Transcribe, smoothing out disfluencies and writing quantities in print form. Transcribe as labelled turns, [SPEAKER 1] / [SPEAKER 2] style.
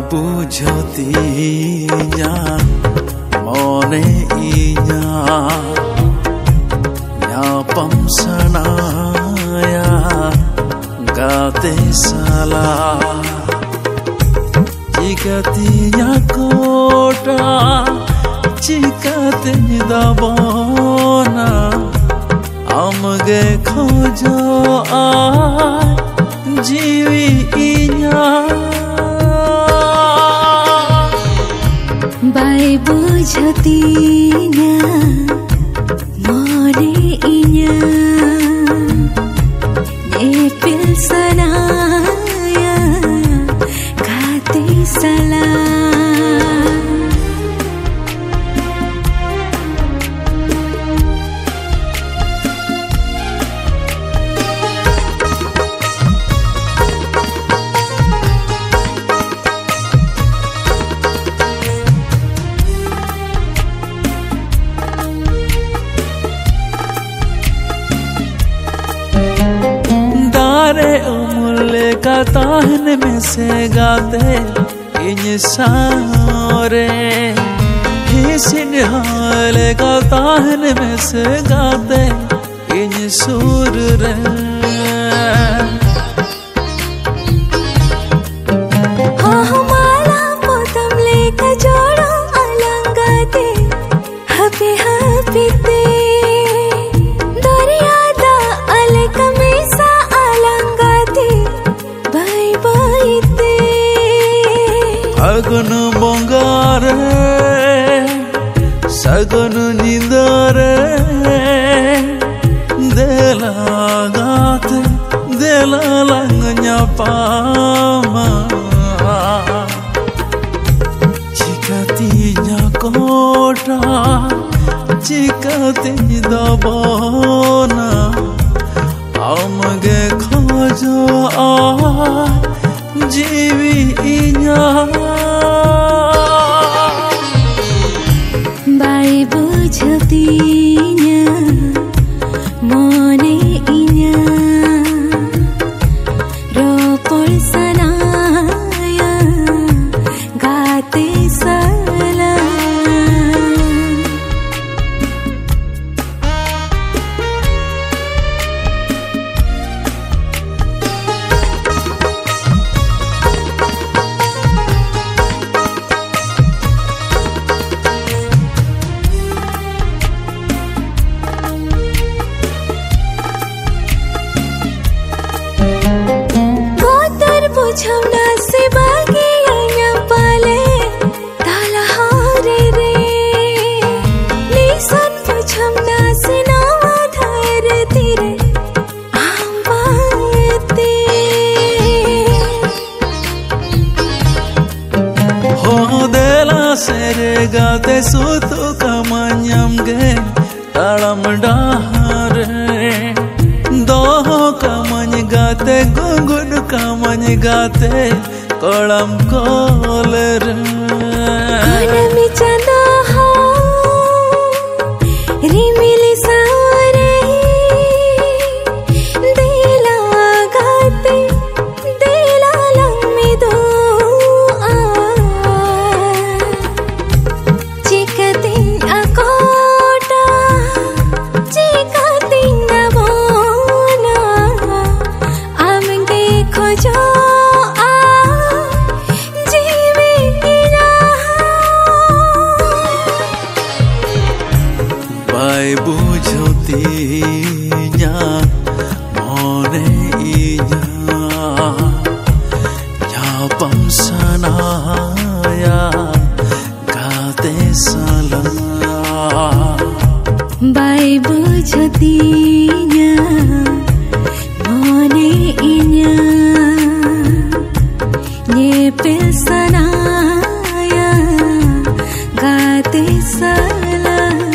[SPEAKER 1] bujotinya mone inya nyapam sanaya gate salah jikatinya kota jikatinya dabona amge khojo jiwi inya
[SPEAKER 2] bai bujotinya mone inya nyepil sanaya gate salah
[SPEAKER 1] umule ka tahn में से गाते इन सारे हिसन हाल का tahn में से गाते इन सुर रे
[SPEAKER 2] हमारा पोतम लेकर जोड़ो अलंगाते हपे हपीते
[SPEAKER 1] सगन बंगारे सगन निंदारे देला गाते देला लंगnya pama jikatinya kota jikatinya dabona amge khojo jiwi inya
[SPEAKER 2] bai bujotinya mone inya ropol sanaya gate salah बुझम से बागी आया पाले ताला हारे रे निसन बुझम से नावा धार तेरे आम बाते
[SPEAKER 1] हो देला सेरे गाते सुतु kamanyam ge talam dahare doho kamany gate gungun kamany gate kolam koler
[SPEAKER 2] anami chanda ho rimili sare dela gate dela lammi do chikatin akota chikatin dabona amge khojo
[SPEAKER 1] bai bujotinya mone inya nyapam sanaya gate salah
[SPEAKER 2] bai bujotinya mone inya nyepil sanaya gate salah